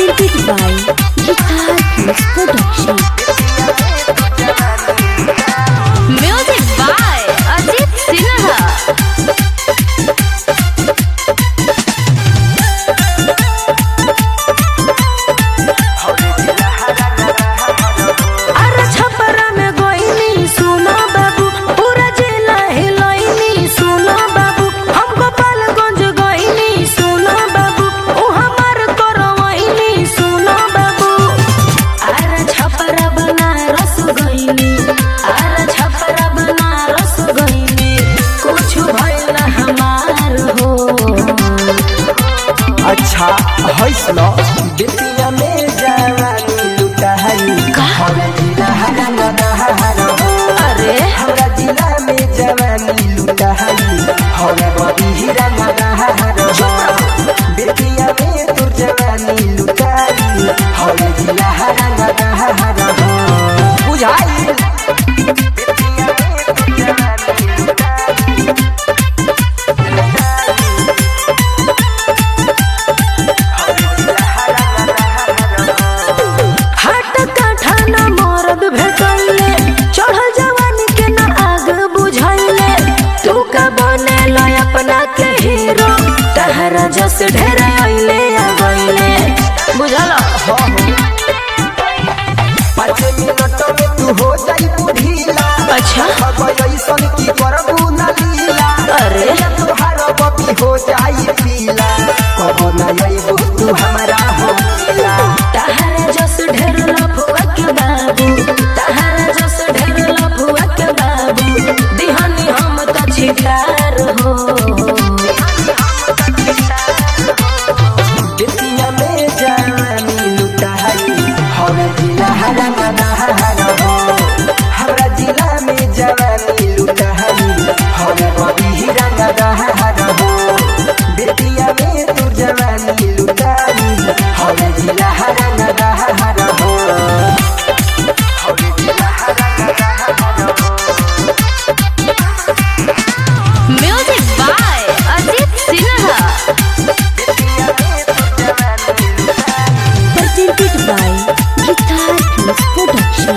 Presented by Guitar Plus Production. Music by Ajit Sinha. अच्छा हौसला बेतिया में जवानी लुटा है हमरा जिला अरे हमरा जिला में जवानी लुटा है हमरा बड़ी बेतिया में तोर जवानी लुटा हमरा जिला बुझाई जस ढेर आइले आ गइले बुझल 5 मिनट में तू हो जाई बुढ़ीला। अच्छा ऐसन की करबू ना लीला अरे तोहार बपी हो जाई पीला कबो ना आइबू तू हमरा हो पीला तहरा जस ढेर लफुआ के बाबू तहरा जस ढेर लफुआ के बाबू दिहानी हम त छिकार हो बेतिया में जवानी लुटा है हमरा जिला हमरा जिला में जवानी लुटा है हमरा बड़ी बेतिया में तू जवानी लुटा हमरा जिला music by Ajit Sinha Presented by Guitar Plus Production.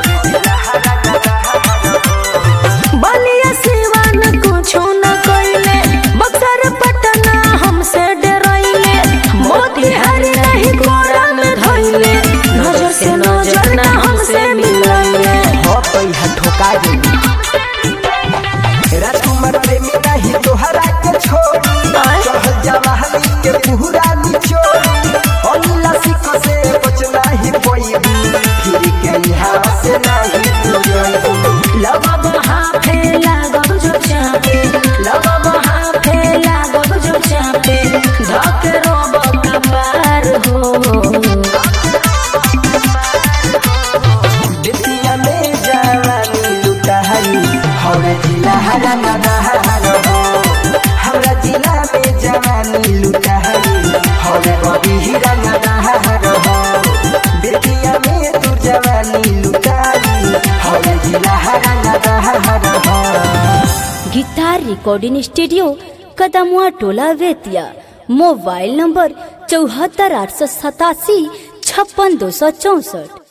Ballia Siwan कुछो न कइले बक्सर पटना हमसे डराइले मोतिहारी नहीं कोरा में धइले नजर से नजर ना हमसे मिलाइले हो पैसा ठोका दे राजकुमार प्रेमी नहीं तोहरा के छोड़ी चढ़ जवाहरी के पूरा निचोड़ी अनिला सिक से बचना ही पइबू फिर के यहाँ से नहीं तू जाइबू लगा बहा फेला गब जो चापे लगा बहा फेला गब जो चापे धक रोब कपार हो बेतिया में जवानी लुटा है हमरा जिला हमरा जिला में जवानी लुटा है हमरा बड़ी बेतिया में तू जवानी लुटा हमरा जिला गिटार रिकॉर्डिंग स्टूडियो कदमुआ टोला बेतिया। Mobile number 74 887 56 264।